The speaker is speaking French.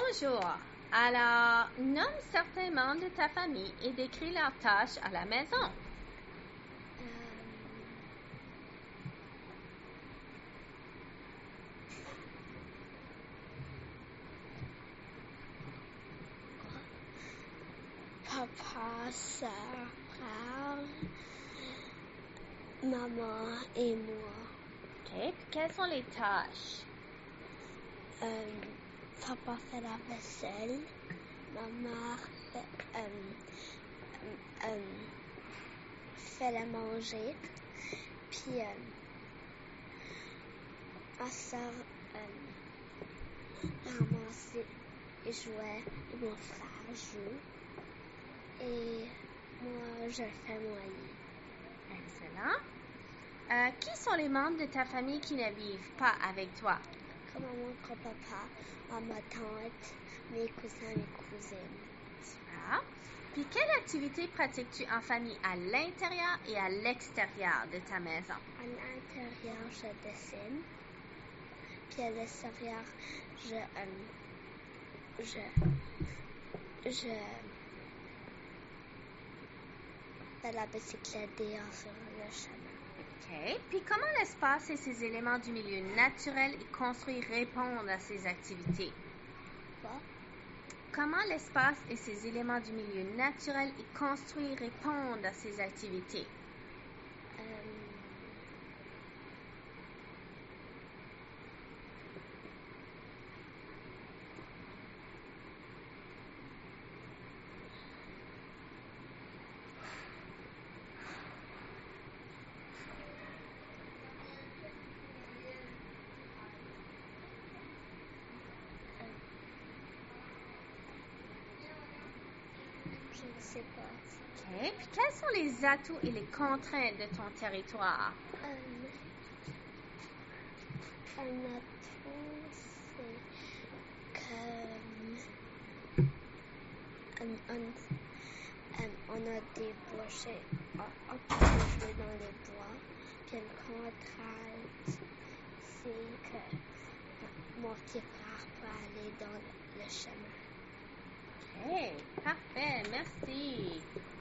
Bonjour. Alors, nomme certains membres de ta famille et décris leurs tâches à la maison. Papa, sœur, frère, maman et moi. OK. Puis quelles sont les tâches? Papa fait la vaisselle, ma mère fait la manger, puis ma sœur ramasse les jouets et mon frère joue. Et moi, je fais mon lit. Excellent. Qui sont les membres de ta famille qui ne vivent pas avec toi? Comme mon grand-papa, ma tante, mes cousins, mes cousines. Super. Puis quelle activité pratiques-tu en famille à l'intérieur et à l'extérieur de ta maison? À l'intérieur, je dessine. Puis à l'extérieur, je fais la bicyclette dehors sur le chemin. OK. Puis comment l'espace et ses éléments du milieu naturel et construit répondent à ces activités? Quoi? Comment l'espace et ses éléments du milieu naturel et construit répondent à ces activités? Je ne sais pas. OK. Puis quels sont les atouts et les contraintes de ton territoire? Un atout, c'est on a des bois, on peut jouer dans les bois. Puis une contrainte, c'est que mon petit frère peut aller dans le chemin. OK. Parfait. Merci.